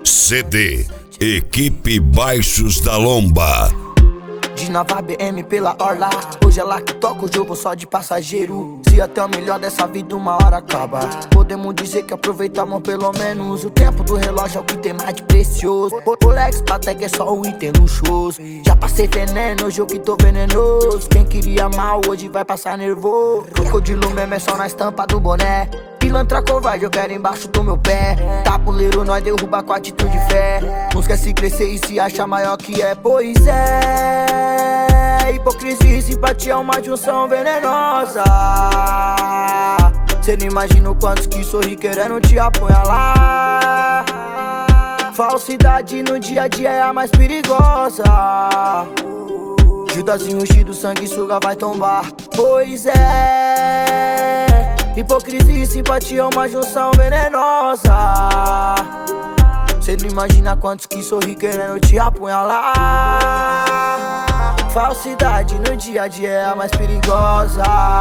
CD Equipe Baixos da Lomba. De nova BM pela orla, hoje é lá que toca o jogo só de passageiro. Se até o melhor dessa vida uma hora acaba, podemos dizer que aproveitamos pelo menos. O tempo do relógio é o que tem mais de precioso. Rolex, Patek é só o item luxuoso. Já passei veneno, hoje eu que tô venenoso. Quem queria mal, hoje vai passar nervoso. Crocodilo mesmo é só na estampa do boné. Pilantra covarde, eu quero embaixo do meu pé. Tabuleiro, nós derruba com atitude de fé. Não esquece crescer e se acha maior que é. Pois é, hipocrisia e simpatia é uma junção venenosa. Cê não imagina o quantos que sorri querendo te apunhalar. Falsidade no dia a dia é a mais perigosa. Judazinho enchido, sangue suga vai tombar. Pois é, hipocrisia e simpatia é uma junção venenosa. Cê não imagina quantos que sorri querendo te apunhalar. Falsidade no dia a dia é a mais perigosa.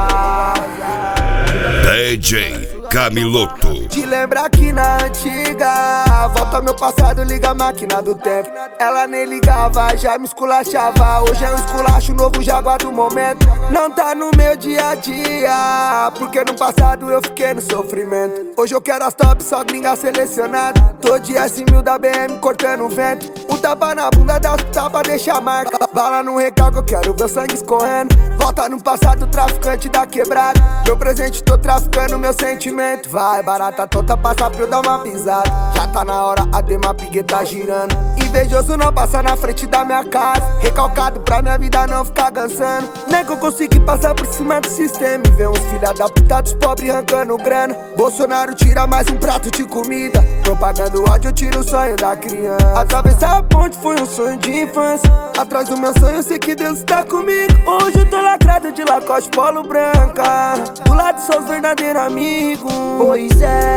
DJ Camiloto. Te lembra que na antiga, volta ao meu passado, liga a máquina do tempo. Ela nem ligava, já me esculachava. Hoje é um esculacho novo, Jaguar do momento. Não tá no meu dia a dia, porque no passado eu fiquei no sofrimento. Hoje eu quero as top, só gringa selecionada. Tô de S1000 da BM cortando o vento. Um tapa na bunda dá tapa, deixa a marca. Bala no recalque, eu quero ver o sangue escorrendo. Volta no passado, traficante da quebrada. Meu presente, tô traficando meu sentimento. Vai, barata tonta, passa pra eu dar uma pisada. Já tá na hora, a Demapig tá girando. Invejoso não passa na frente da minha casa. Recalcado pra minha vida não ficar cansando. Nem que eu consegui passar por cima do sistema e ver uns filha da puta dos pobres arrancando grana. Bolsonaro tira mais um prato de comida. Propagando ódio, eu tiro o sonho da criança. Atravessar a ponte foi um sonho de infância. Atrás do meu sonho eu sei que Deus está comigo. Hoje eu tô lacrado de Lacoste polo branca. Do lado sou os verdadeiros amigos. Pois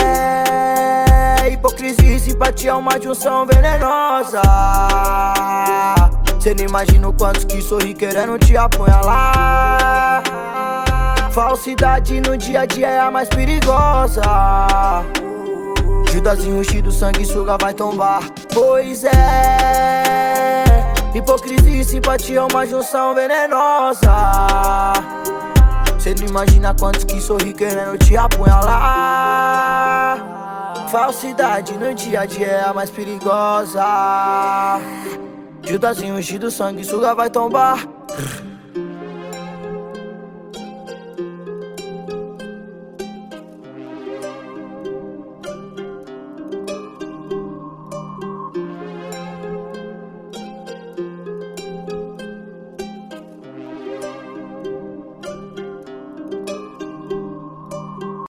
é, hipocrisia e simpatia é uma junção venenosa. Cê não imagina o quantos que sorri querendo te apunhalar. Falsidade no dia a dia é a mais perigosa. Judazinho enchido, sangue suga vai tombar. Pois é, hipocrisia e simpatia é uma junção venenosa. Cê não imagina quantos que sorri querendo te apunhalar. Falsidade no dia a dia é a mais perigosa. Judazinho enchido, sangue suga vai tombar.